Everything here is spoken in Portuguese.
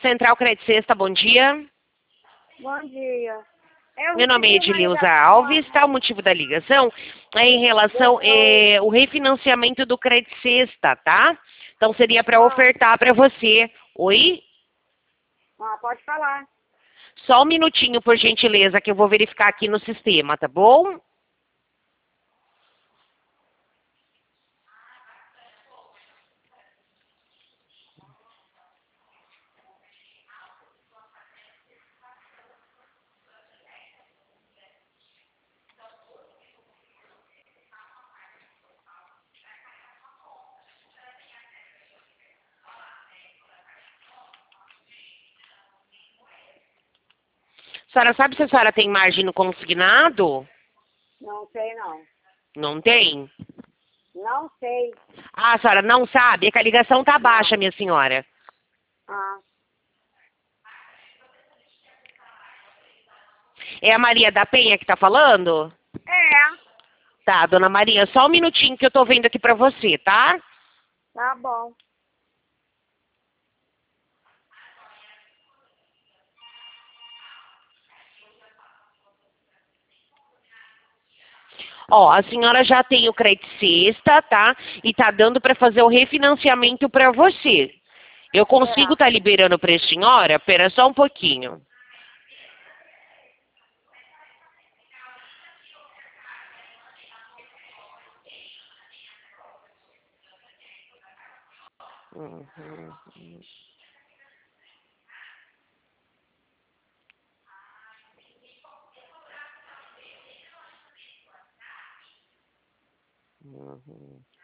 Central Crédito Sexta, bom dia. Bom dia. Meu nome é Edileuza Alves, tá? O motivo da ligação é em relação ao refinanciamento do Crédito Sexta, tá? Então seria para ofertar para você. Oi? Pode falar. Só um minutinho, por gentileza, que eu vou verificar aqui no sistema, tá bom? A senhora sabe se a senhora tem margem no consignado? Não sei, não. Não tem? Não sei. Ah, a senhora não sabe? É que a ligação tá baixa, minha senhora. Ah, É a Maria da Penha que tá falando? Tá, dona Maria, só um minutinho que eu tô vendo aqui pra você, tá? tá bom. Ó, a senhora já tem o Crédito Sexta, tá? E tá dando pra fazer o refinanciamento pra você. Eu consigo tá liberando pra senhora? Pera só um pouquinho. Uhum. Uhum.